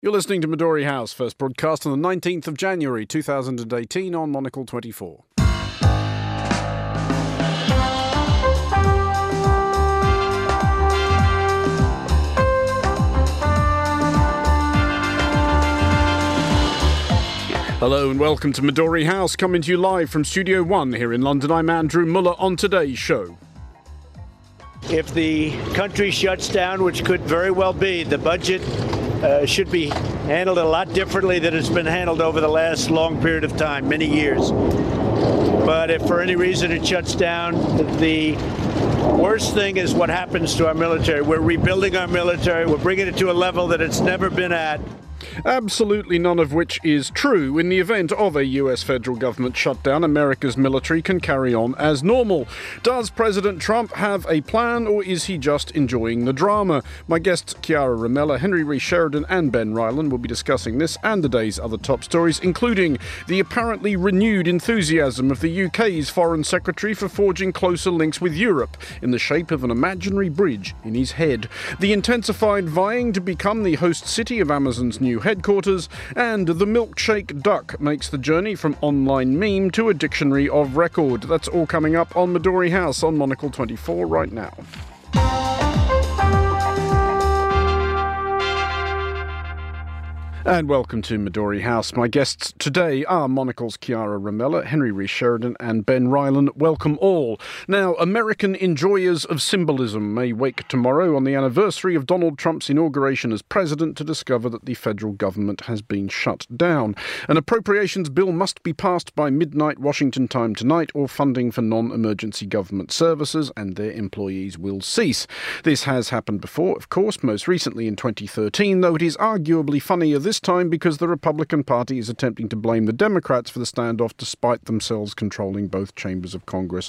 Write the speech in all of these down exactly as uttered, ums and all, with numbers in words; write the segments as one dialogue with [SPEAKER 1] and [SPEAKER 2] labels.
[SPEAKER 1] You're listening to Midori House, first broadcast on the nineteenth of January two thousand eighteen on Monocle twenty-four. Hello and welcome to Midori House, coming to you live from Studio One here in London. I'm Andrew Muller. On today's show,
[SPEAKER 2] if the country shuts down, which could very well be, the budget uh, should be handled a lot differently than it's been handled over the last long period of time, many years. But if for any reason it shuts down, the worst thing is what happens to our military. We're rebuilding our military. We're bringing it to a level that it's never been at.
[SPEAKER 1] Absolutely none of which is true. In the event of a U S federal government shutdown, America's military can carry on as normal. Does President Trump have a plan, or is he just enjoying the drama? My guests Chiara Ramella, Henry Reece Sheridan and Ben Ryland will be discussing this and the day's other top stories, including the apparently renewed enthusiasm of the U K's Foreign Secretary for forging closer links with Europe in the shape of an imaginary bridge in his head, the intensified vying to become the host city of Amazon's new headquarters, and the milkshake duck makes the journey from online meme to a dictionary of record. That's all coming up on Midori House on Monocle twenty-four right now. And welcome to Midori House. My guests today are Monocle's Chiara Ramella, Henry Reece Sheridan and Ben Ryland. Welcome all. Now, American enjoyers of symbolism may wake tomorrow on the anniversary of Donald Trump's inauguration as president to discover that the federal government has been shut down. An appropriations bill must be passed by midnight Washington time tonight, or funding for non-emergency government services and their employees will cease. This has happened before, of course, most recently in twenty thirteen, though it is arguably funnier this time because the Republican Party is attempting to blame the Democrats for the standoff despite themselves controlling both chambers of Congress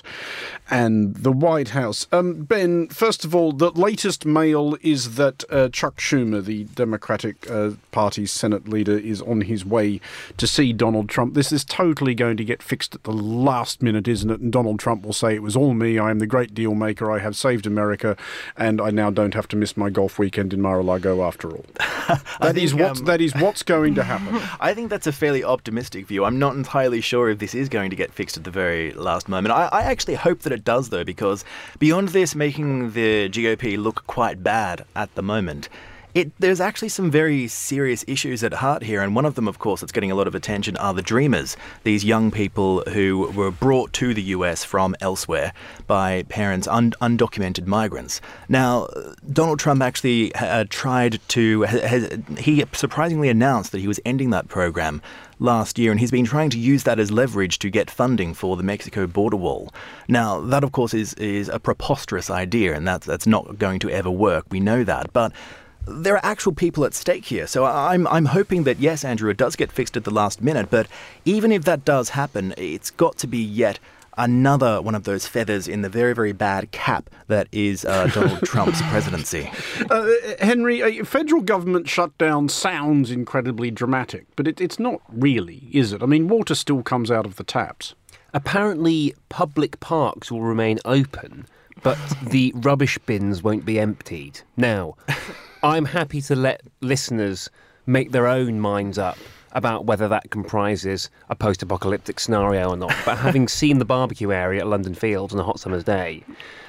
[SPEAKER 1] and the White House. Um, Ben, first of all, the latest mail is that uh, Chuck Schumer, the Democratic uh, Party's Senate leader, is on his way to see Donald Trump. This is totally going to get fixed at the last minute, isn't it? And Donald Trump will say, it was all me, I am the great deal maker, I have saved America, and I now don't have to miss my golf weekend in Mar-a-Lago after all. That think, is what um... that is what's going to happen.
[SPEAKER 3] I think that's a fairly optimistic view. I'm not entirely sure if this is going to get fixed at the very last moment. I, I actually hope that it does, though, because beyond this making the G O P look quite bad at the moment, It, there's actually some very serious issues at heart here, and one of them, of course, that's getting a lot of attention are the Dreamers, these young people who were brought to the U S from elsewhere by parents, un- undocumented migrants. Now, Donald Trump actually uh, tried to, has, he surprisingly announced that he was ending that program last year, and he's been trying to use that as leverage to get funding for the Mexico border wall. Now, that, of course, is, is a preposterous idea, and that's, that's not going to ever work. We know that, but there are actual people at stake here. So I'm I'm hoping that, yes, Andrew, it does get fixed at the last minute, but even if that does happen, it's got to be yet another one of those feathers in the very, very bad cap that is uh, Donald Trump's presidency.
[SPEAKER 1] Uh, Henry, a federal government shutdown sounds incredibly dramatic, but it, it's not really, is it? I mean, water still comes out of the taps.
[SPEAKER 4] Apparently, public parks will remain open, but the rubbish bins won't be emptied. Now, I'm happy to let listeners make their own minds up about whether that comprises a post-apocalyptic scenario or not. But having seen the barbecue area at London Fields on a hot summer's day,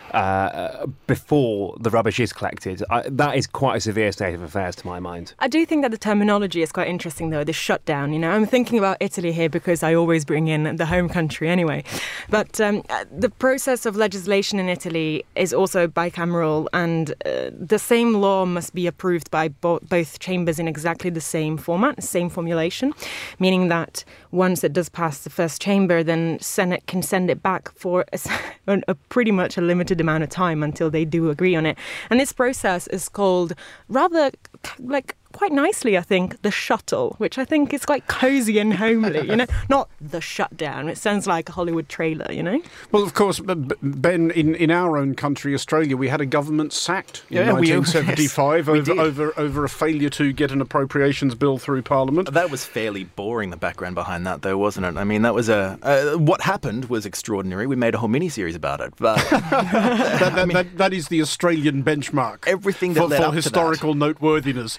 [SPEAKER 4] uh, before the rubbish is collected, I, that is quite a severe state of affairs to my mind.
[SPEAKER 5] I do think that the terminology is quite interesting, though, the shutdown. You know, I'm thinking about Italy here because I always bring in the home country anyway. But um, the process of legislation in Italy is also bicameral, and uh, the same law must be approved by bo- both chambers in exactly the same format, same formulation, meaning that once it does pass the first chamber, then Senate can send it back for a, a pretty much a limited amount of time until they do agree on it. And this process is called rather like quite nicely, I think, the shuttle, which I think is quite cosy and homely, you know, not the shutdown. It sounds like a Hollywood trailer, you know.
[SPEAKER 1] Well, of course, Ben, in, in our own country, Australia, we had a government sacked in
[SPEAKER 3] yeah,
[SPEAKER 1] nineteen seventy-five
[SPEAKER 3] we, yes,
[SPEAKER 1] over, over over a failure to get an appropriations bill through Parliament.
[SPEAKER 3] That was fairly boring, the background behind that, though, wasn't it? I mean, that was a... Uh, what happened was extraordinary. We made a whole mini-series about it, but...
[SPEAKER 1] that, that, I mean, that, that is the Australian benchmark
[SPEAKER 3] everything that
[SPEAKER 1] for,
[SPEAKER 3] led
[SPEAKER 1] for
[SPEAKER 3] up
[SPEAKER 1] historical
[SPEAKER 3] to that.
[SPEAKER 1] noteworthiness.
[SPEAKER 3] I mean,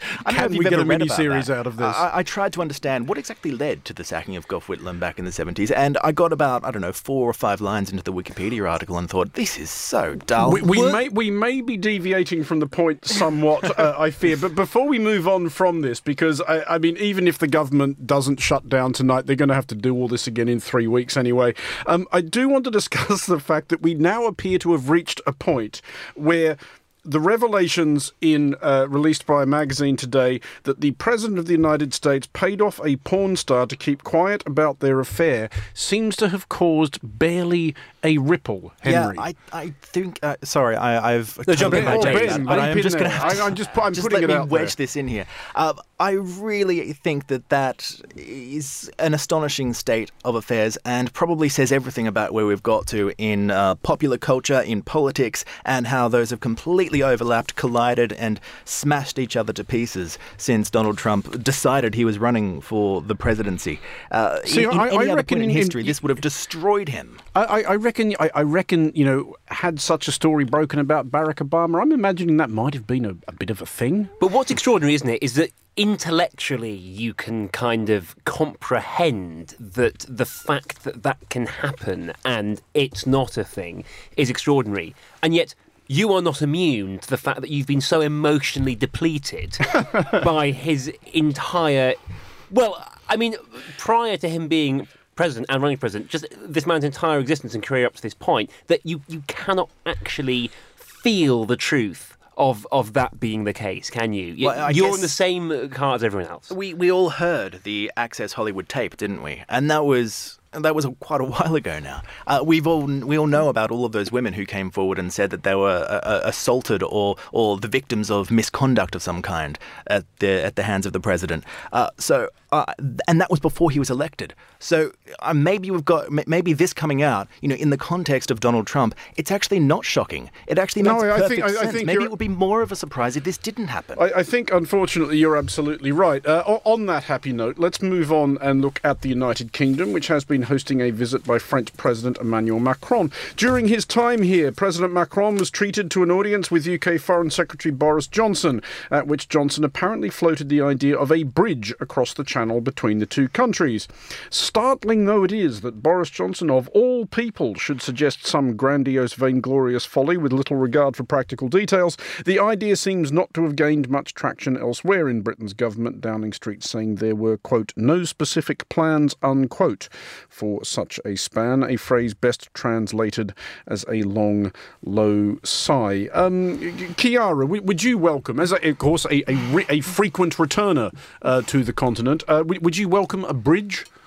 [SPEAKER 3] have
[SPEAKER 1] we
[SPEAKER 3] you
[SPEAKER 1] get
[SPEAKER 3] ever
[SPEAKER 1] a
[SPEAKER 3] read
[SPEAKER 1] mini-series
[SPEAKER 3] about that?
[SPEAKER 1] out of this.
[SPEAKER 3] I, I tried to understand what exactly led to the sacking of Gough Whitlam back in the seventies, and I got about, I don't know, four or five lines into the Wikipedia article and thought, this is so dull.
[SPEAKER 1] We, we
[SPEAKER 3] What?
[SPEAKER 1] may we may be deviating from the point somewhat, uh, I fear. But before we move on from this, because I, I mean, even if the government doesn't shut down tonight, they're going to have to do all this again in three weeks anyway. Um, I do want to discuss the fact that we now appear to have reached a point where the revelations in uh, released by a magazine today that the President of the United States paid off a porn star to keep quiet about their affair seems to have caused barely a ripple, Henry.
[SPEAKER 3] Yeah, I, I think. Uh, sorry, I, I've
[SPEAKER 4] No, jump in
[SPEAKER 3] totally
[SPEAKER 4] there,
[SPEAKER 3] hijacked
[SPEAKER 4] James.
[SPEAKER 3] that,
[SPEAKER 1] Ben,
[SPEAKER 3] but I am
[SPEAKER 1] leap
[SPEAKER 3] just
[SPEAKER 1] in
[SPEAKER 3] going to
[SPEAKER 1] there.
[SPEAKER 3] have to.
[SPEAKER 1] I- I'm just- I'm
[SPEAKER 3] just
[SPEAKER 1] putting
[SPEAKER 3] let
[SPEAKER 1] it
[SPEAKER 3] me
[SPEAKER 1] out
[SPEAKER 3] wedge
[SPEAKER 1] there.
[SPEAKER 3] this in here. Uh, I really think that that is an astonishing state of affairs, and probably says everything about where we've got to in uh, popular culture, in politics, and how those have completely overlapped, collided, and smashed each other to pieces since Donald Trump decided he was running for the presidency. Uh,
[SPEAKER 1] See,
[SPEAKER 3] in in
[SPEAKER 1] I-
[SPEAKER 3] any
[SPEAKER 1] I
[SPEAKER 3] other
[SPEAKER 1] reckon
[SPEAKER 3] point in
[SPEAKER 1] in-
[SPEAKER 3] history,
[SPEAKER 1] in-
[SPEAKER 3] this would have destroyed him.
[SPEAKER 1] I, I I reckon. I, I reckon. You know, had such a story broken about Barack Obama, I'm imagining that might have been a, a bit of a thing.
[SPEAKER 4] But what's extraordinary, isn't it, is that intellectually you can kind of comprehend that the fact that that can happen and it's not a thing is extraordinary. And yet you are not immune to the fact that you've been so emotionally depleted by his entire... Well, I mean, prior to him being president and running president, just this man's entire existence and career up to this point, that you, you cannot actually feel the truth of of that being the case, can you? You-
[SPEAKER 3] Well, I
[SPEAKER 4] You're
[SPEAKER 3] guess-
[SPEAKER 4] in the same car as everyone else.
[SPEAKER 3] We we all heard the Access Hollywood tape, didn't we? And that was that was quite a while ago now. Uh, we've all we all know about all of those women who came forward and said that they were uh, uh, assaulted or or the victims of misconduct of some kind at the at the hands of the president. Uh, so uh, and that was before he was elected. So uh, maybe we've got m- maybe this coming out, you know, in the context of Donald Trump, it's actually not shocking. It actually
[SPEAKER 1] No,
[SPEAKER 3] makes
[SPEAKER 1] I
[SPEAKER 3] perfect
[SPEAKER 1] think- I- I
[SPEAKER 3] sense.
[SPEAKER 1] think
[SPEAKER 3] maybe
[SPEAKER 1] you're-
[SPEAKER 3] it would be more of a surprise if this didn't happen.
[SPEAKER 1] I, I think, unfortunately, you're absolutely right. Uh, o- on that happy note, let's move on and look at the United Kingdom, which has been hosting a visit by French President Emmanuel Macron. During his time here, President Macron was treated to an audience with U K Foreign Secretary Boris Johnson, at which Johnson apparently floated the idea of a bridge across the channel between the two countries. Startling though it is that Boris Johnson, of all people, should suggest some grandiose, vainglorious folly with little regard for practical details, the idea seems not to have gained much traction elsewhere in Britain's government, Downing Street saying there were, quote, no specific plans, unquote, for such a span, a phrase best translated as a long, low sigh. Um, Chiara, w- would you welcome, as a, of course a, a, re- a frequent returner uh, to the continent, uh, w- would you welcome a bridge?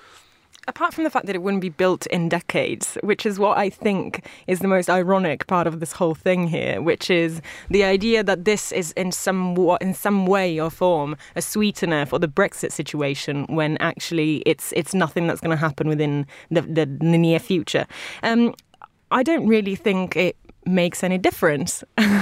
[SPEAKER 5] Apart from the fact that it wouldn't be built in decades, which is what I think is the most ironic part of this whole thing here, which is the idea that this is in some wa- in some way or form a sweetener for the Brexit situation, when actually it's it's nothing that's going to happen within the, the, the near future. Um, I don't really think it makes any difference.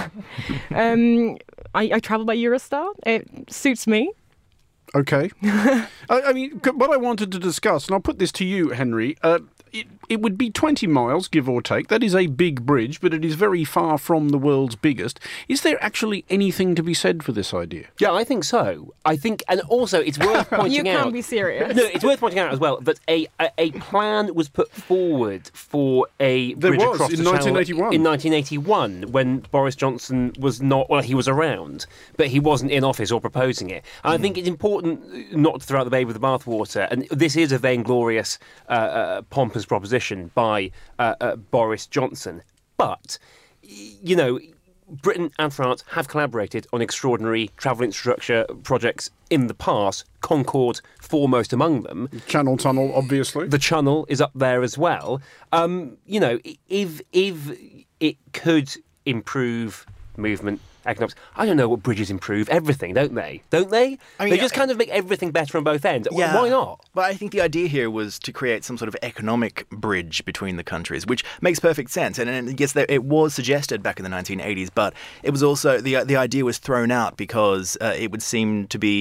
[SPEAKER 5] um, I, I travel by Eurostar. It suits me.
[SPEAKER 1] Okay. I, I mean, c- what I wanted to discuss, and I'll put this to you, Henry, uh, it, it would be twenty miles, give or take. That is a big bridge, but it is very far from the world's biggest. Is there actually anything to be said for this idea?
[SPEAKER 4] Yeah, I think so. I think, and also it's worth pointing
[SPEAKER 5] You
[SPEAKER 4] out.
[SPEAKER 5] can't be serious.
[SPEAKER 4] No, it's worth pointing out as well that a a, a plan was put forward for a
[SPEAKER 1] There
[SPEAKER 4] bridge
[SPEAKER 1] was,
[SPEAKER 4] across
[SPEAKER 1] in
[SPEAKER 4] the channel
[SPEAKER 1] nineteen eighty-one.
[SPEAKER 4] in nineteen eighty-one when Boris Johnson was not. Well, he was around, but he wasn't in office or proposing it. And I think it's important not to throw out the baby with the bathwater. And this is a vainglorious, uh, uh, pompous proposition by uh, uh, Boris Johnson, but you know, Britain and France have collaborated on extraordinary travel infrastructure projects in the past, Concorde foremost among them.
[SPEAKER 1] Channel Tunnel, obviously.
[SPEAKER 4] The Channel is up there as well. Um, you know, if if it could improve movement, economics. I don't know what bridges improve. Everything, don't they? Don't they?
[SPEAKER 3] I mean,
[SPEAKER 4] they just
[SPEAKER 3] I-
[SPEAKER 4] kind of make everything better on both ends. Why- Why not?
[SPEAKER 3] But I think the idea here was to create some sort of economic bridge between the countries, which makes perfect sense. And, and yes, there, it was suggested back in the nineteen eighties, but it was also the the idea was thrown out because uh, it would seem to be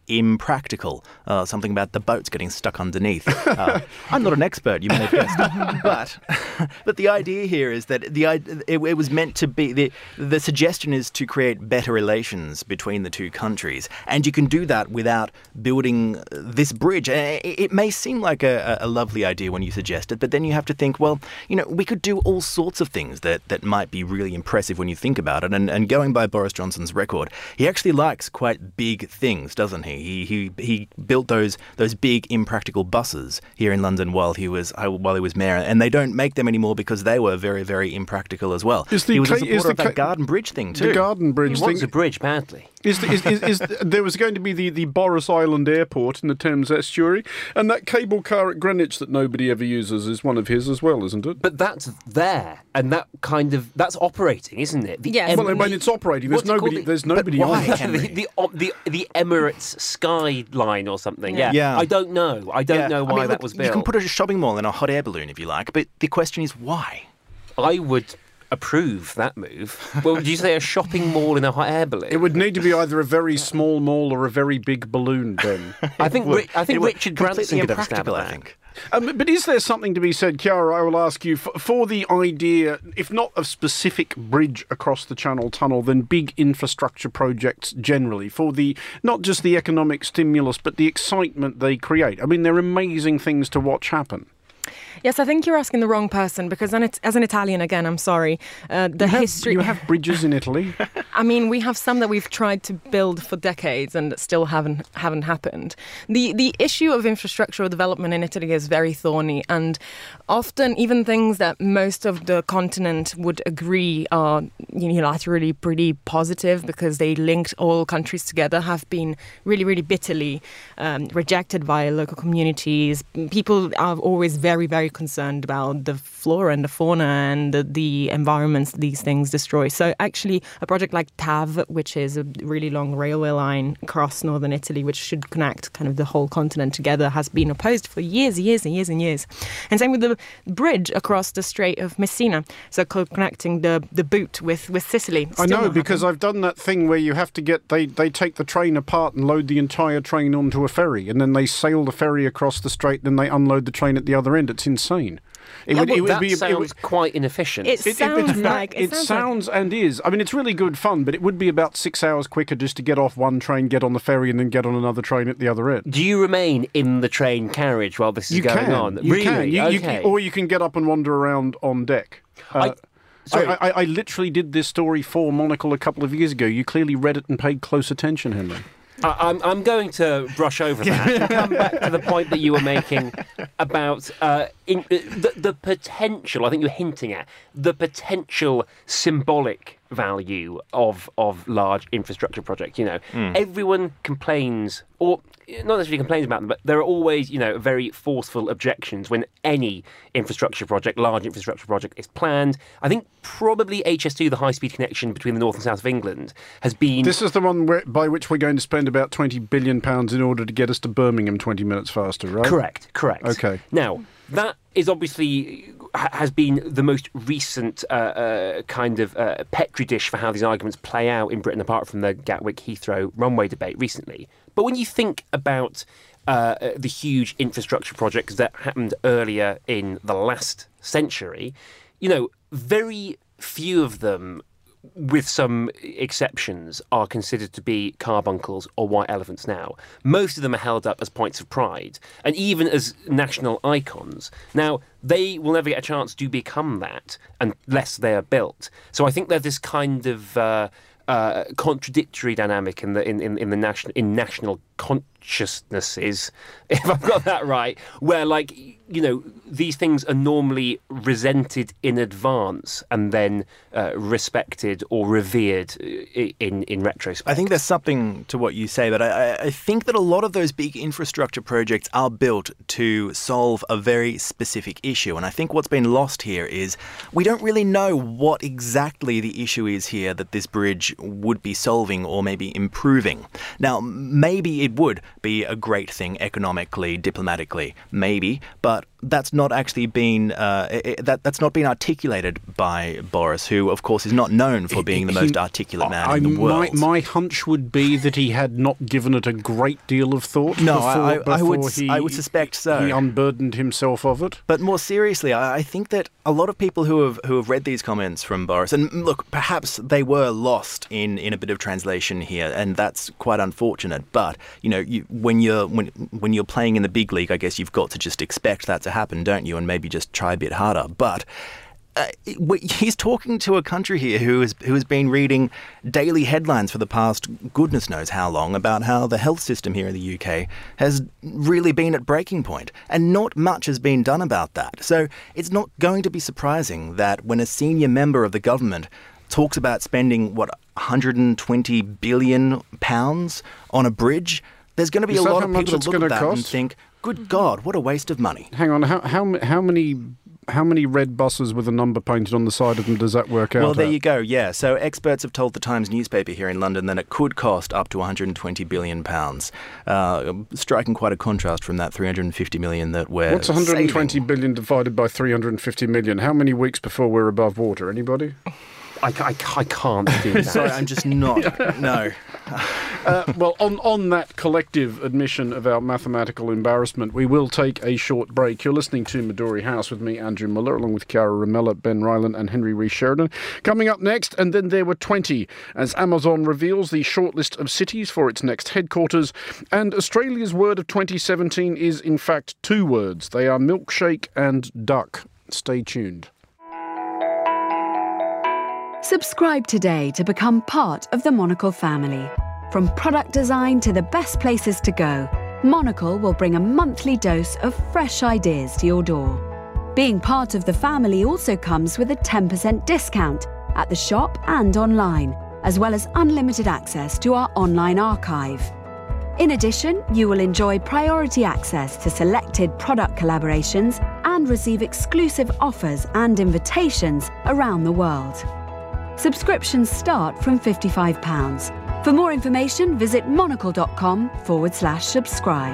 [SPEAKER 3] impractical. Uh, something about the boats getting stuck underneath. Uh, I'm not an expert, you may have guessed. but, but the idea here is that the it, it was meant to be, the, the suggestion is to create better relations between the two countries. And you can do that without building this bridge. It, it may seem like a, a lovely idea when you suggest it, but then you have to think, well, you know, we could do all sorts of things that, that might be really impressive when you think about it. And, and going by Boris Johnson's record, he actually likes quite big things, doesn't he? He he he built those those big impractical buses here in London while he was while he was mayor, and they don't make them anymore because they were very very impractical as well.
[SPEAKER 1] Is the
[SPEAKER 3] he was a
[SPEAKER 1] ca-
[SPEAKER 3] supporter
[SPEAKER 1] is the
[SPEAKER 3] of that
[SPEAKER 1] ca-
[SPEAKER 3] Garden Bridge thing too.
[SPEAKER 1] The Garden Bridge
[SPEAKER 4] He
[SPEAKER 1] thing.
[SPEAKER 4] wants a bridge badly.
[SPEAKER 1] Is, the, is, is, is there was going to be the, the Boris Island Airport in the Thames estuary, and that cable car at Greenwich that nobody ever uses is one of his as well, isn't it?
[SPEAKER 4] But that's there, and that kind of that's operating, isn't it? The
[SPEAKER 5] Yes.
[SPEAKER 1] Well, when it's operating, there's
[SPEAKER 4] what's it called?
[SPEAKER 1] nobody. There's nobody
[SPEAKER 3] But
[SPEAKER 1] on
[SPEAKER 3] why?
[SPEAKER 1] it.
[SPEAKER 3] Henry?
[SPEAKER 4] the, the, the the Emirates skyline or something. Yeah.
[SPEAKER 3] Yeah.
[SPEAKER 4] I don't know. I don't
[SPEAKER 3] Yeah.
[SPEAKER 4] know
[SPEAKER 3] I
[SPEAKER 4] why
[SPEAKER 3] mean,
[SPEAKER 4] that
[SPEAKER 3] look,
[SPEAKER 4] was
[SPEAKER 3] You
[SPEAKER 4] built.
[SPEAKER 3] can put a shopping mall in a hot air balloon if you like, but the question is why?
[SPEAKER 4] I would approve that move. Well, did you say a shopping mall in a hot air balloon?
[SPEAKER 1] It would need to be either a very small mall or a very big balloon, Ben.
[SPEAKER 4] I think
[SPEAKER 3] Well,
[SPEAKER 4] Ri- I think
[SPEAKER 3] it was
[SPEAKER 4] Richard
[SPEAKER 3] completely
[SPEAKER 4] Branson could have a stab at
[SPEAKER 3] impractical, I
[SPEAKER 4] that.
[SPEAKER 3] think.
[SPEAKER 1] Um, but is there something to be said, Chiara, I will ask you, for, for the idea, if not of specific bridge across the Channel Tunnel, then big infrastructure projects generally, for the not just the economic stimulus, but the excitement they create? I mean, they're amazing things to watch happen.
[SPEAKER 5] Yes, I think you're asking the wrong person because then it's, as an Italian, again, I'm sorry, uh, the
[SPEAKER 1] You have-
[SPEAKER 5] history...
[SPEAKER 1] You have bridges in Italy.
[SPEAKER 5] I mean, we have some that we've tried to build for decades and that still haven't haven't happened. The the issue of infrastructural development in Italy is very thorny, and often even things that most of the continent would agree are unilaterally pretty positive because they linked all countries together have been really, really bitterly um, rejected by local communities. People are always very, very concerned about the flora and the fauna and the, the environments these things destroy. So actually, a project like T A V, which is a really long railway line across northern Italy, which should connect kind of the whole continent together, has been opposed for years and years and years and years. And same with the bridge across the Strait of Messina, so co- connecting the, the boot with, with Sicily.
[SPEAKER 1] I
[SPEAKER 5] Still
[SPEAKER 1] know,
[SPEAKER 5] not
[SPEAKER 1] because
[SPEAKER 5] happened.
[SPEAKER 1] I've done that thing where you have to get, they, they take the train apart and load the entire train onto a ferry, and then they sail the ferry across the strait, then they unload the train at the other end. It's insane. It
[SPEAKER 4] Yeah,
[SPEAKER 1] would-
[SPEAKER 4] well,
[SPEAKER 1] it would
[SPEAKER 4] that
[SPEAKER 1] be- it
[SPEAKER 4] sounds
[SPEAKER 1] would-
[SPEAKER 4] quite inefficient.
[SPEAKER 5] It
[SPEAKER 1] It, it,
[SPEAKER 5] sounds
[SPEAKER 1] it's fa-
[SPEAKER 5] like
[SPEAKER 1] it
[SPEAKER 5] sounds,
[SPEAKER 1] sounds
[SPEAKER 5] like,
[SPEAKER 1] and is. I mean, it's really good fun, but it would be about six hours quicker just to get off one train, get on the ferry, and then get on another train at the other end.
[SPEAKER 4] Do you remain in the train carriage while this is
[SPEAKER 1] You
[SPEAKER 4] going
[SPEAKER 1] can,
[SPEAKER 4] on?
[SPEAKER 1] you
[SPEAKER 4] really?
[SPEAKER 1] can, you, you
[SPEAKER 4] okay.
[SPEAKER 1] can, or you can get up and wander around on deck. Uh,
[SPEAKER 4] I- sorry.
[SPEAKER 1] I, I, I literally did this story for Monocle a couple of years ago. You clearly read it and paid close attention, Henry.
[SPEAKER 4] I, I'm, I'm going to brush over that and come back to the point that you were making about uh, in, uh, the, the potential, I think you're hinting at, the potential symbolic value of of large infrastructure projects. You know, everyone complains, or not necessarily complains about them, but there are always, you know, very forceful objections when any infrastructure project, large infrastructure project, is planned. I think probably H S two, the high-speed connection between the north and south of England, has been...
[SPEAKER 1] This is the one where, by which we're going to spend about twenty billion pounds in order to get us to Birmingham twenty minutes faster, right?
[SPEAKER 4] Correct, correct.
[SPEAKER 1] Okay.
[SPEAKER 4] Now, that is obviously ha- has been the most recent uh, uh, kind of uh, petri dish for how these arguments play out in Britain, apart from the Gatwick Heathrow runway debate recently. But when you think about uh, uh, the huge infrastructure projects that happened earlier in the last century, you know, very few of them, with some exceptions, are considered to be carbuncles or white elephants now. Most of them are held up as points of pride and even as national icons. Now, they will never get a chance to become that unless they are built. So I think there's this kind of uh, uh, contradictory dynamic in the in, in, in the national in national consciousnesses, if I've got that right, where, like, you know, these things are normally resented in advance and then uh, respected or revered in in retrospect.
[SPEAKER 3] I think there's something to what you say, but I, I think that a lot of those big infrastructure projects are built to solve a very specific issue. And I think what's been lost here is we don't really know what exactly the issue is here that this bridge would be solving or maybe improving. Now, maybe it it would be a great thing economically, diplomatically, maybe, but that's not actually been uh, it, that that's not been articulated by Boris, who, of course, is not known for being the most articulate man
[SPEAKER 1] I,
[SPEAKER 3] in the world.
[SPEAKER 1] My, my hunch would be that he had not given it a great deal of thought.
[SPEAKER 3] No,
[SPEAKER 1] before,
[SPEAKER 3] I, I,
[SPEAKER 1] before
[SPEAKER 3] I would
[SPEAKER 1] he,
[SPEAKER 3] I would suspect so.
[SPEAKER 1] He unburdened himself of it.
[SPEAKER 3] But more seriously, I, I think that a lot of people who have who have read these comments from Boris, and look, perhaps they were lost in, in a bit of translation here, and that's quite unfortunate. But you know, you, when you're when when you're playing in the big league, I guess you've got to just expect that to happen, don't you? And maybe just try a bit harder. But uh, he's talking to a country here who has who has been reading daily headlines for the past goodness knows how long about how the health system here in the U K has really been at breaking point, and not much has been done about that. So it's not going to be surprising that when a senior member of the government talks about spending what one hundred twenty billion pounds on a bridge, there's going to be
[SPEAKER 1] Is
[SPEAKER 3] a
[SPEAKER 1] that
[SPEAKER 3] lot
[SPEAKER 1] how
[SPEAKER 3] of
[SPEAKER 1] much
[SPEAKER 3] people
[SPEAKER 1] it's
[SPEAKER 3] that look
[SPEAKER 1] gonna
[SPEAKER 3] at that and
[SPEAKER 1] cost?
[SPEAKER 3] think, "Good God, what a waste of money."
[SPEAKER 1] Hang on, how how how many how many red buses with a number painted on the side of them does that work out?
[SPEAKER 3] Well, there
[SPEAKER 1] at?
[SPEAKER 3] you go, yeah. So experts have told the Times newspaper here in London that it could cost up to one hundred twenty billion pounds, uh, striking quite a contrast from that three hundred fifty million that we're
[SPEAKER 1] What's one hundred twenty
[SPEAKER 3] saving.
[SPEAKER 1] billion divided by three hundred fifty million? How many weeks before we're above water? Anybody?
[SPEAKER 4] I, ca- I, ca- I can't do that.
[SPEAKER 3] Sorry, I'm just not. No.
[SPEAKER 1] Uh, well, on, on that collective admission of our mathematical embarrassment, we will take a short break. You're listening to Midori House with me, Andrew Muller, along with Chiara Ramella, Ben Ryland and Henry Rees Sheridan. Coming up next, and then there were twenty, as Amazon reveals the shortlist of cities for its next headquarters. And Australia's word of twenty seventeen is, in fact, two words. They are milkshake and duck. Stay tuned.
[SPEAKER 6] Subscribe today to become part of the Monocle family. From product design to the best places to go, Monocle will bring a monthly dose of fresh ideas to your door. Being part of the family also comes with a ten percent discount at the shop and online, as well as unlimited access to our online archive. In addition, you will enjoy priority access to selected product collaborations and receive exclusive offers and invitations around the world. Subscriptions start from fifty-five pounds. For more information, visit monocle.com forward slash subscribe.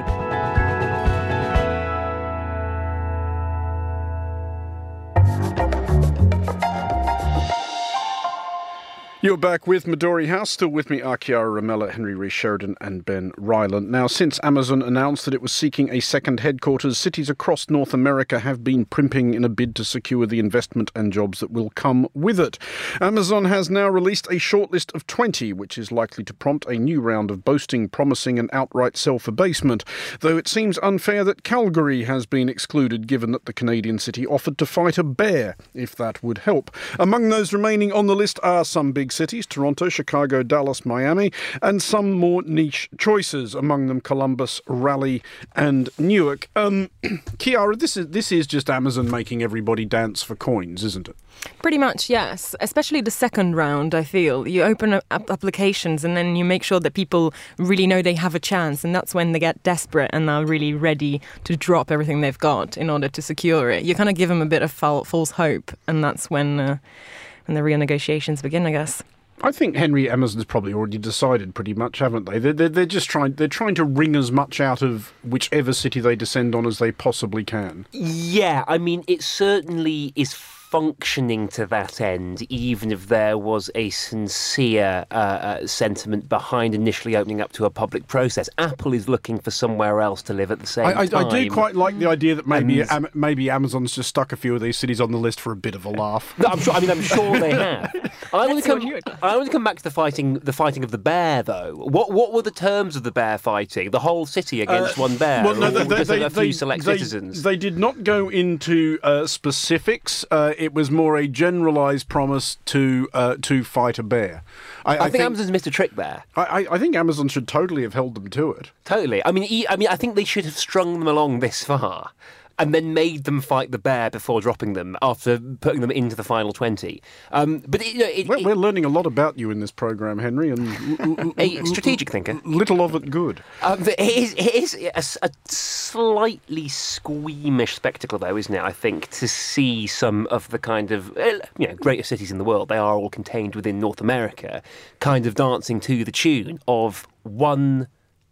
[SPEAKER 1] You're back with Midori House. Still with me are Chiara Ramella, Henry Rees Sheridan and Ben Ryland. Now, since Amazon announced that it was seeking a second headquarters, cities across North America have been primping in a bid to secure the investment and jobs that will come with it. Amazon has now released a shortlist of twenty, which is likely to prompt a new round of boasting, promising and outright self-abasement, though it seems unfair that Calgary has been excluded, given that the Canadian city offered to fight a bear, if that would help. Among those remaining on the list are some big cities, Toronto, Chicago, Dallas, Miami, and some more niche choices, among them Columbus, Raleigh and Newark. Um, Chiara, this is this is just Amazon making everybody dance for coins, isn't it?
[SPEAKER 5] Pretty much, yes. Especially the second round, I feel. You open up applications and then you make sure that people really know they have a chance, and that's when they get desperate and are really ready to drop everything they've got in order to secure it. You kind of give them a bit of false hope, and that's when... Uh, And the real negotiations begin, I guess.
[SPEAKER 1] I think Henry Amazon's probably already decided pretty much, haven't they? They're, they're, they're just trying. They're trying to wring as much out of whichever city they descend on as they possibly can.
[SPEAKER 4] Yeah, I mean, it certainly is functioning to that end, even if there was a sincere uh, uh, sentiment behind initially opening up to a public process. Apple is looking for somewhere else to live at the same
[SPEAKER 1] I, I,
[SPEAKER 4] time.
[SPEAKER 1] I do quite like the idea that maybe
[SPEAKER 4] And-
[SPEAKER 1] am, maybe Amazon's just stuck a few of these cities on the list for a bit of a laugh.
[SPEAKER 4] No, I'm sure. I mean, I'm sure they have. I want to
[SPEAKER 5] see
[SPEAKER 4] come.
[SPEAKER 5] what you-
[SPEAKER 4] I want to come back to the fighting. The fighting of the bear, though. What What were the terms of the bear fighting? The whole city against one bear,
[SPEAKER 1] Well, no,
[SPEAKER 4] or
[SPEAKER 1] they,
[SPEAKER 4] just
[SPEAKER 1] they,
[SPEAKER 4] a few
[SPEAKER 1] they,
[SPEAKER 4] select
[SPEAKER 1] they,
[SPEAKER 4] citizens?
[SPEAKER 1] they did not go into uh, specifics. Uh, it was more a generalised promise to uh, to fight a bear. I,
[SPEAKER 4] I, think Amazon's missed a trick there.
[SPEAKER 1] I, I- I think Amazon should totally have held them to it.
[SPEAKER 4] Totally. I mean, e- I mean, I think they should have strung them along this far, and then made them fight the bear before dropping them after putting them into the final twenty. Um, but it, you know, it,
[SPEAKER 1] We're,
[SPEAKER 4] it-
[SPEAKER 1] we're learning a lot about you in this program, Henry, and l- l-
[SPEAKER 4] a strategic thinker.
[SPEAKER 1] little of it good.
[SPEAKER 4] Um, it is, it is a, s- a slightly squeamish spectacle, though, isn't it? I think, to see some of the kind of uh, you know greatest cities in the world, they are all contained within North America, kind of dancing to the tune of one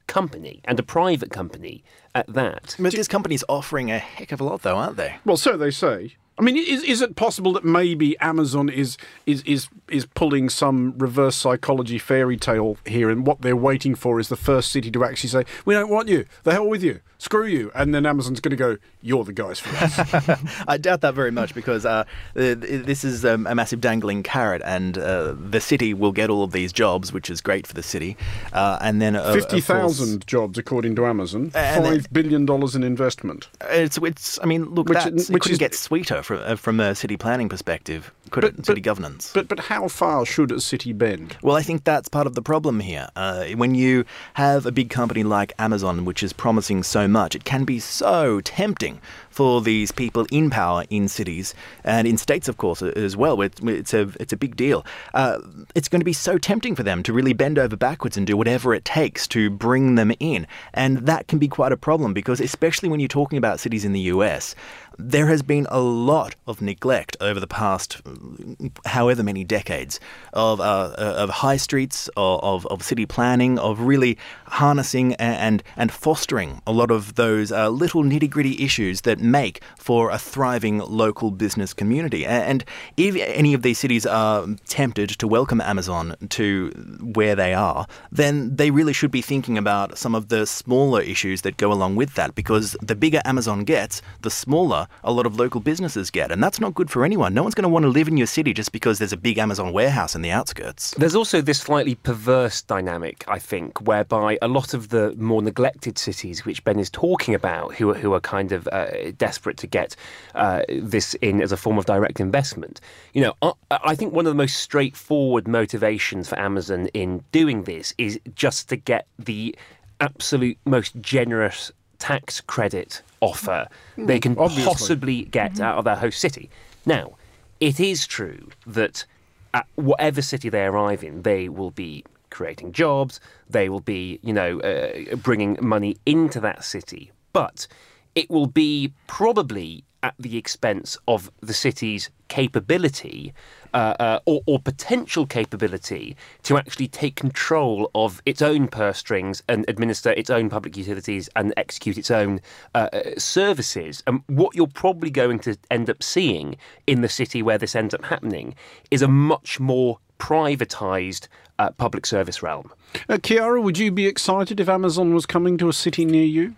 [SPEAKER 4] company, and a private company at that.
[SPEAKER 3] But this company's offering a heck of a lot, though, aren't they?
[SPEAKER 1] Well, so they say. I mean, is is it possible that maybe Amazon is is is is pulling some reverse psychology fairy tale here, and what they're waiting for is the first city to actually say, "We don't want you. The hell with you. Screw you," and then Amazon's going to go, "You're the guys for us."
[SPEAKER 3] I doubt that very much because uh, this is um, a massive dangling carrot, and uh, the city will get all of these jobs, which is great for the city, uh, and then uh,
[SPEAKER 1] fifty thousand jobs according to Amazon,
[SPEAKER 3] And
[SPEAKER 1] five
[SPEAKER 3] it-
[SPEAKER 1] billion dollars in investment.
[SPEAKER 3] It's, it's. I mean, look,
[SPEAKER 1] Which-
[SPEAKER 3] that's,
[SPEAKER 1] which
[SPEAKER 3] it couldn't
[SPEAKER 1] is-
[SPEAKER 3] get sweeter from uh, from a city planning perspective, could
[SPEAKER 1] But-
[SPEAKER 3] it? City
[SPEAKER 1] but-
[SPEAKER 3] governance.
[SPEAKER 1] But but how far should a city bend?
[SPEAKER 3] Well, I think that's part of the problem here. Uh, when you have a big company like Amazon, which is promising so much, it can be so tempting for these people in power in cities and in states, of course, as well. It's, it's a it's a big deal. Uh, it's going to be so tempting for them to really bend over backwards and do whatever it takes to bring them in, and that can be quite a problem because, especially when you're talking about cities in the U S, there has been a lot of neglect over the past however many decades of uh, of high streets, of, of city planning, of really harnessing and and fostering a lot of those uh, little nitty-gritty issues that make for a thriving local business community. And if any of these cities are tempted to welcome Amazon to where they are, then they really should be thinking about some of the smaller issues that go along with that, because the bigger Amazon gets, the smaller a lot of local businesses get, and that's not good for anyone. No one's going to want to live in your city just because there's a big Amazon warehouse in the outskirts.
[SPEAKER 4] There's also this slightly perverse dynamic, I think, whereby a lot of the more neglected cities, which Ben is talking about, who are, who are kind of uh, desperate to get uh, this in as a form of direct investment, you know, I, I think one of the most straightforward motivations for Amazon in doing this is just to get the absolute most generous tax credit offer they can
[SPEAKER 1] obviously.
[SPEAKER 4] possibly get out of their host city. Now, it is true that at whatever city they arrive in, they will be creating jobs, they will be, you know, uh, bringing money into that city, but it will be probably at the expense of the city's capability uh, uh, or, or potential capability to actually take control of its own purse strings and administer its own public utilities and execute its own uh, services. And what you're probably going to end up seeing in the city where this ends up happening is a much more privatised uh, public service realm.
[SPEAKER 1] Uh, Chiara, would you be excited if Amazon was coming to a city near you?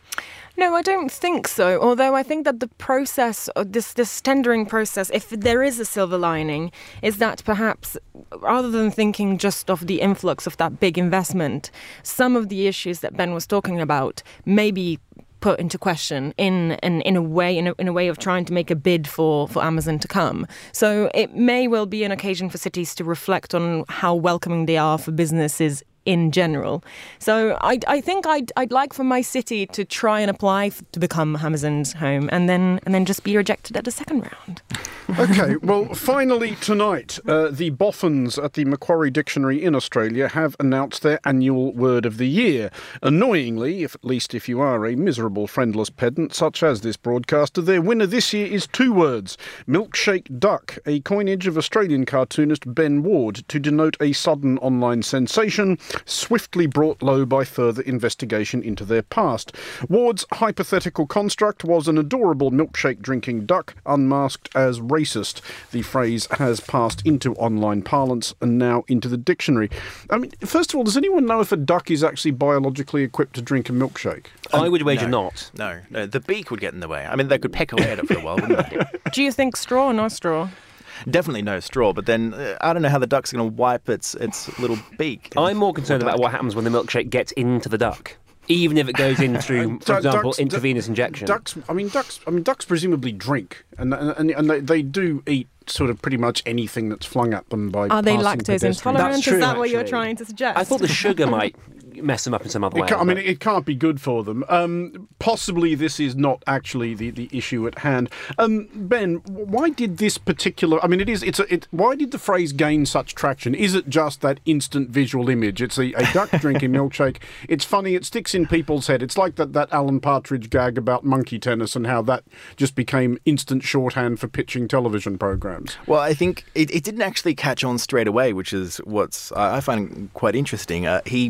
[SPEAKER 5] No, I don't think so. Although I think that the process, this this tendering process, if there is a silver lining, is that perhaps rather than thinking just of the influx of that big investment, some of the issues that Ben was talking about may be put into question in in, in a way in a, in a way of trying to make a bid for, for Amazon to come. So it may well be an occasion for cities to reflect on how welcoming they are for businesses in general. So I, I think I'd, I'd like for my city to try and apply f- to become Amazon's home and then and then just be rejected at the second round.
[SPEAKER 1] OK, well, finally tonight, uh, the boffins at the Macquarie Dictionary in Australia have announced their annual word of the year. Annoyingly, if at least if you are a miserable, friendless pedant such as this broadcaster, their winner this year is two words: milkshake duck, a coinage of Australian cartoonist Ben Ward to denote a sudden online sensation swiftly brought low by further investigation into their past. Ward's hypothetical construct was an adorable milkshake-drinking duck unmasked as racist. The phrase has passed into online parlance and now into the dictionary. I mean, first of all, does anyone know if a duck is actually biologically equipped to drink a milkshake?
[SPEAKER 4] I would wager
[SPEAKER 3] no.
[SPEAKER 4] not.
[SPEAKER 3] No, no, the beak would get in the way. I mean, they could peck away at it for a while, wouldn't they?
[SPEAKER 5] Do you think straw or no straw?
[SPEAKER 3] Definitely no straw, but then uh, I don't know how the duck's going to wipe its its little beak.
[SPEAKER 4] I'm more concerned about what happens when the milkshake gets into the duck, even if it goes in through, for
[SPEAKER 1] Du-
[SPEAKER 4] example,
[SPEAKER 1] ducks-
[SPEAKER 4] intravenous injection.
[SPEAKER 1] Ducks, I mean, ducks. I mean, ducks presumably drink, and and and they, they do eat sort of pretty much anything that's flung at them by.
[SPEAKER 5] Are they
[SPEAKER 1] passing
[SPEAKER 5] lactose
[SPEAKER 1] pedestrians.
[SPEAKER 5] intolerant?
[SPEAKER 4] That's true,
[SPEAKER 5] Is that what you're
[SPEAKER 4] actually.
[SPEAKER 5] trying to suggest?
[SPEAKER 4] I thought the sugar might mess them up in some other
[SPEAKER 1] It
[SPEAKER 4] way.
[SPEAKER 1] can't, I mean,
[SPEAKER 4] but-
[SPEAKER 1] it can't be good for them. Um, possibly this is not actually the, the issue at hand. Um, Ben, why did this particular? I mean, it is. It's a. It, why did the phrase gain such traction? Is it just that instant visual image? It's a, a duck drinking milkshake. It's funny. It sticks in people's head. It's like that that Alan Partridge gag about monkey tennis and how that just became instant shorthand for pitching television programs.
[SPEAKER 3] Well, I think it, it didn't actually catch on straight away, which is what's I I find quite interesting. Uh, he he puts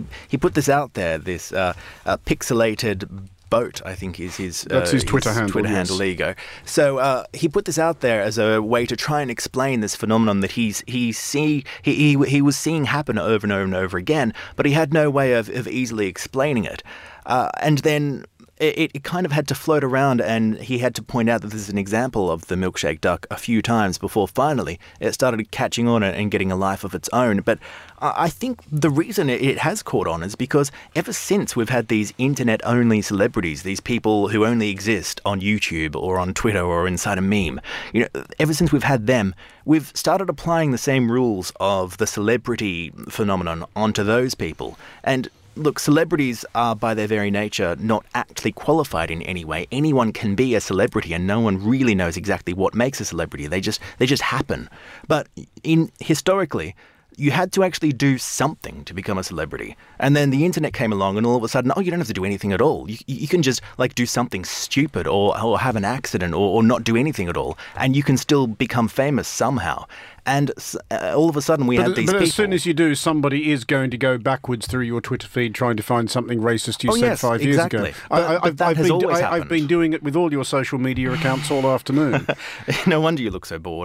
[SPEAKER 3] put this out there, this uh, uh, pixelated boat, I think is his, uh,
[SPEAKER 1] That's his Twitter
[SPEAKER 3] his
[SPEAKER 1] handle,
[SPEAKER 3] Twitter
[SPEAKER 1] yes.
[SPEAKER 3] handle, there you go. So uh, he put this out there as a way to try and explain this phenomenon that he's he see he, he he was seeing happen over and over and over again, but he had no way of, of easily explaining it. Uh, and then it, it kind of had to float around, and he had to point out that this is an example of the milkshake duck a few times before finally it started catching on and getting a life of its own. But I think the reason it has caught on is because ever since we've had these internet-only celebrities, these people who only exist on YouTube or on Twitter or inside a meme, you know, ever since we've had them, we've started applying the same rules of the celebrity phenomenon onto those people. And look, celebrities are by their very nature not actually qualified in any way. Anyone can be a celebrity, and no one really knows exactly what makes a celebrity. They just they just happen. But in historically, you had to actually do something to become a celebrity. And then the internet came along, and all of a sudden, oh, you don't have to do anything at all. You, you can just like do something stupid or, or have an accident or, or not do anything at all, and you can still become famous somehow. And uh, all of a sudden we
[SPEAKER 1] but,
[SPEAKER 3] had these
[SPEAKER 1] but
[SPEAKER 3] people.
[SPEAKER 1] as soon as you do, somebody is going to go backwards through your Twitter feed trying to find something racist you
[SPEAKER 3] oh,
[SPEAKER 1] said
[SPEAKER 3] yes,
[SPEAKER 1] five
[SPEAKER 3] exactly.
[SPEAKER 1] years ago.
[SPEAKER 3] But,
[SPEAKER 1] I, I,
[SPEAKER 3] but
[SPEAKER 1] I've,
[SPEAKER 3] that
[SPEAKER 1] I've
[SPEAKER 3] has
[SPEAKER 1] been,
[SPEAKER 3] always
[SPEAKER 1] I,
[SPEAKER 3] happened.
[SPEAKER 1] I've been doing it with all your social media accounts all afternoon.
[SPEAKER 3] No wonder you look so bored.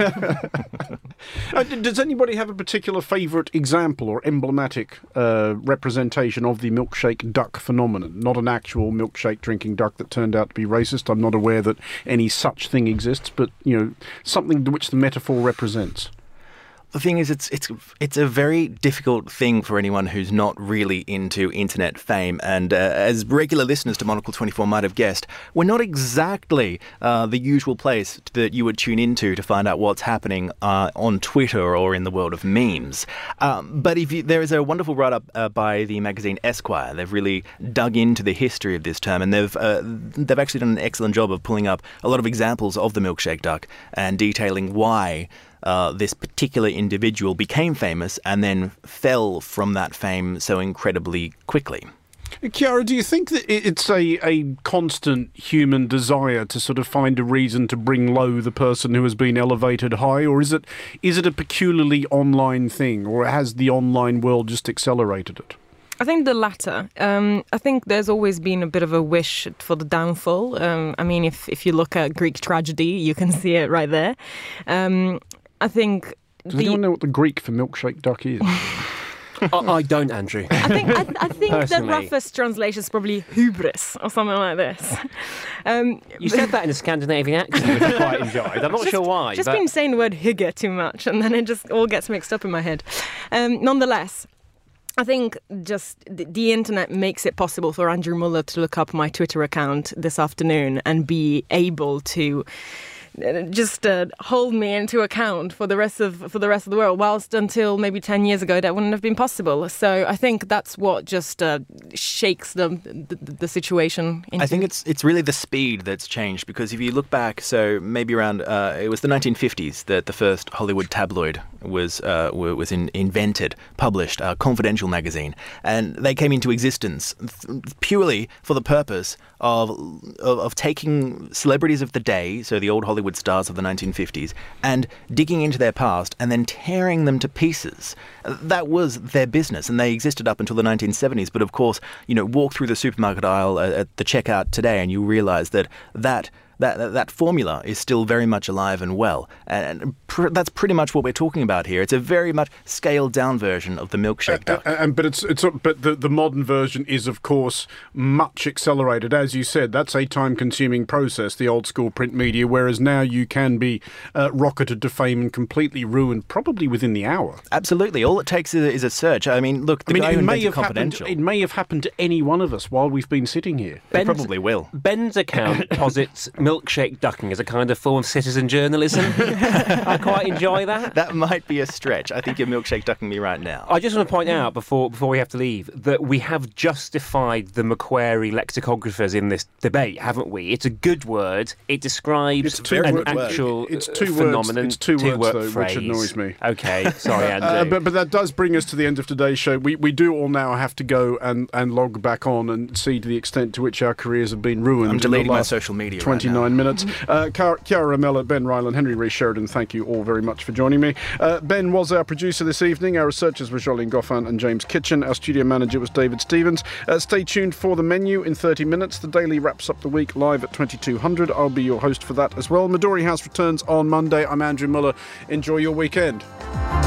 [SPEAKER 1] uh, does anybody have a particular favourite example or emblematic uh, representation of the milkshake duck phenomenon? Not an actual milkshake drinking duck that turned out to be racist. I'm not aware that any such thing exists, but you know, something to which the metaphor represents.
[SPEAKER 3] The thing is, it's it's it's a very difficult thing for anyone who's not really into internet fame. And uh, as regular listeners to Monocle twenty-four might have guessed, we're not exactly uh, the usual place that you would tune into to find out what's happening uh, on Twitter or in the world of memes. Um, but if you, there is a wonderful write-up uh, by the magazine Esquire. They've really dug into the history of this term, and they've uh, they've actually done an excellent job of pulling up a lot of examples of the milkshake duck and detailing why Uh, this particular individual became famous and then fell from that fame so incredibly quickly.
[SPEAKER 1] Chiara, do you think that it's a, a constant human desire to sort of find a reason to bring low the person who has been elevated high, or is it is it a peculiarly online thing, or has the online world just accelerated it?
[SPEAKER 5] I think the latter. Um, I think there's always been a bit of a wish for the downfall. Um, I mean, if, if you look at Greek tragedy, you can see it right there. Um, I think.
[SPEAKER 1] Does
[SPEAKER 5] the,
[SPEAKER 1] anyone know what the Greek for milkshake duck is?
[SPEAKER 4] I, I don't, Andrew.
[SPEAKER 5] I think I, I think the
[SPEAKER 4] Personally.
[SPEAKER 5] roughest translation is probably hubris or something like this. Um,
[SPEAKER 4] You said that in a Scandinavian accent, which I quite enjoyed. I'm not
[SPEAKER 5] just,
[SPEAKER 4] sure why.
[SPEAKER 5] Just
[SPEAKER 4] but...
[SPEAKER 5] been saying the word hygge too much, and then it just all gets mixed up in my head. Um, nonetheless, I think just the, the internet makes it possible for Andrew Muller to look up my Twitter account this afternoon and be able to just uh, hold me into account for the rest of for the rest of the world, whilst until maybe ten years ago that wouldn't have been possible. So I think that's what just uh, shakes the, the the situation. Into.
[SPEAKER 3] I think it's it's really the speed that's changed, because if you look back, so maybe around uh, it was the nineteen fifties that the first Hollywood tabloid was uh, was in, invented, published, uh, Confidential magazine, and they came into existence purely for the purpose of, of of taking celebrities of the day, so the old Hollywood stars of the nineteen fifties, and digging into their past and then tearing them to pieces. That was their business, and they existed up until the nineteen seventies. But of course, you know, walk through the supermarket aisle at the checkout today and you realize that that That, that that formula is still very much alive and well, and pr- that's pretty much what we're talking about here. It's a very much scaled down version of the milkshake duck.
[SPEAKER 1] Uh, uh, and but it's it's but the the modern version is of course much accelerated, as you said. That's a time consuming process, the old school print media. Whereas now you can be uh, rocketed to fame and completely ruined, probably within the hour.
[SPEAKER 3] Absolutely, all it takes is a, is a search. I mean, look, the
[SPEAKER 1] I mean,
[SPEAKER 3] guy
[SPEAKER 1] it
[SPEAKER 3] who
[SPEAKER 1] may
[SPEAKER 3] invented
[SPEAKER 1] have happened.
[SPEAKER 3] Confidential.
[SPEAKER 1] It may have happened to any one of us while we've been sitting here.
[SPEAKER 3] It
[SPEAKER 4] Ben's-
[SPEAKER 3] probably will.
[SPEAKER 4] Ben's account posits milkshake ducking as a kind of form of citizen journalism. I quite enjoy that.
[SPEAKER 3] That might be a stretch. I think you're milkshake ducking me right now.
[SPEAKER 4] I just want to point out before before we have to leave that we have justified the Macquarie lexicographers in this debate, haven't we? It's a good word. It describes
[SPEAKER 1] It's two
[SPEAKER 4] an
[SPEAKER 1] word-
[SPEAKER 4] actual
[SPEAKER 1] It's two words.
[SPEAKER 4] phenomenon.
[SPEAKER 1] It's two words
[SPEAKER 4] word
[SPEAKER 1] though,
[SPEAKER 4] phrase.
[SPEAKER 1] which annoys me.
[SPEAKER 4] Okay, sorry, Andrew.
[SPEAKER 1] Uh, but but that does bring us to the end of today's show. We we do all now have to go and, and log back on and see to the extent to which our careers have been ruined.
[SPEAKER 3] I'm
[SPEAKER 1] in the
[SPEAKER 3] deleting my
[SPEAKER 1] last
[SPEAKER 3] social media right
[SPEAKER 1] twenty-nine twenty-nine minutes. Uh, Chiara Ramella, Ben Ryland, Henry Rees Sheridan, thank you all very much for joining me. Uh, Ben was our producer this evening. Our researchers were Jolene Goffin and James Kitchen. Our studio manager was David Stevens. Uh, stay tuned for The Menu in thirty minutes. The Daily wraps up the week live at twenty-two hundred. I'll be your host for that as well. Midori House returns on Monday. I'm Andrew Muller. Enjoy your weekend.